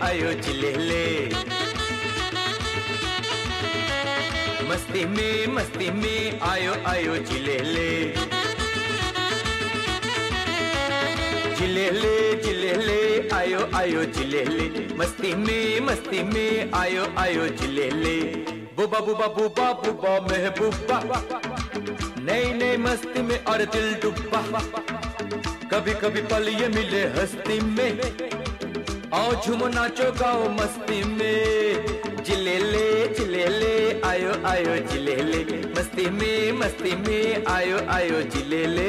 आयो जिलेले। मस्ती में आयो आयो जिलेले। जिलेले जिलेले आयो आयो जिलेले। मस्ती में आयो आयो जिलेले। बुबा बुबा बुबा बुबा महबूबा, नई नई मस्ती में और दिल डूबा। कभी कभी पल ये मिले हस्ती में, आओ झूमो नाचो गाओ मस्ती में। जिलेले जिलेले आयो आयो जिलेले। मस्ती में आयो आयो जिलेले।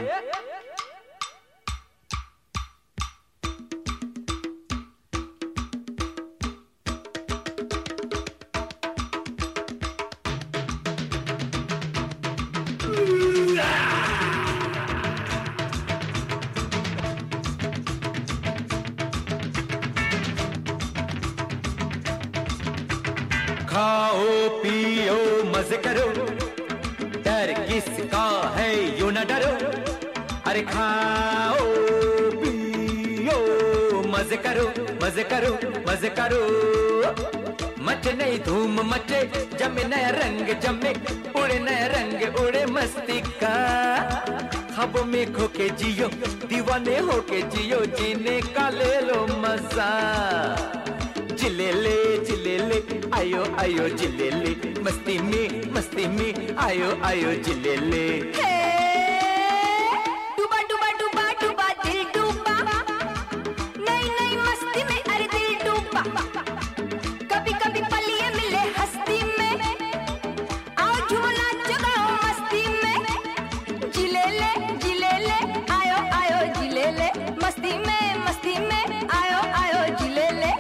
खाओ पियो मजे करो, डर किसका है यूं न डरो। अरे खाओ पियो मजे करो मजे करो मजे करो। मचे नहीं धूम मचे, जमे नया रंग जमे, उड़े नया रंग उड़े मस्ती का। ख्वाबों में खो के जियो, दीवाने होके जियो, जीने का ले लो मजा। जिलेले जिलेले आयो आयो जिलेले। मस्ती में आयो आयो जिलेले। डूबा डूबा डूबा डूबा दिल डूबा, नई नई मस्ती में अरे दिल डूबा। कभी कभी पल ये मिले हस्ती में, आओ झूमो नाचो गाओ मस्ती में। जिलेले जिलेले आयो आयो जिलेले। मस्ती में आयो आयो जिलेले।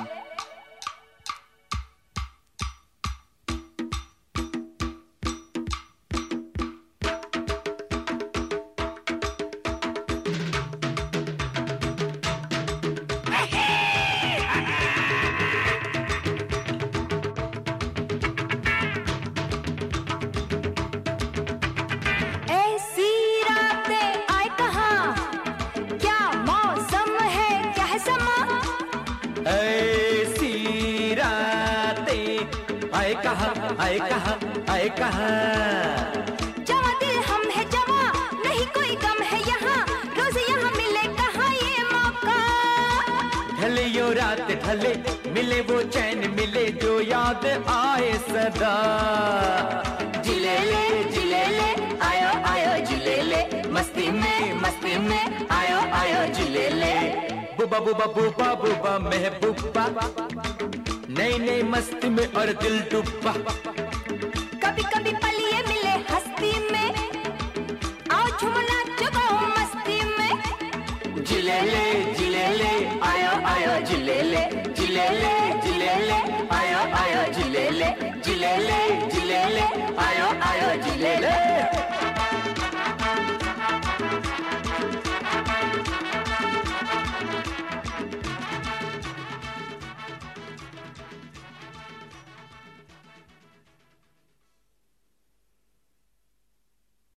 आए कहा जवा दिल हम है जवा, नहीं कोई गम है यहाँ, रोज यहाँ मिले कहाँ ये मौका। ढले यो रात ढले, मिले वो चैन मिले जो याद आए सदा। जिलेले जिलेले आयो आयो जिलेले। मस्ती में आयो आयो जिलेले। बुबा बुबा बुबा बुबा महबूबा, नई नई मस्ती में और दिल डूबा। कभी कभी पल ये मिले हस्ती में, आओ झूमो नाचो गाओ मस्ती में। जिलेले जिलेले आयो आयो जिलेले। जिलेले जिलेले आयो आयो जिलेले। जिलेले जिलेले आयो आयो जिलेले।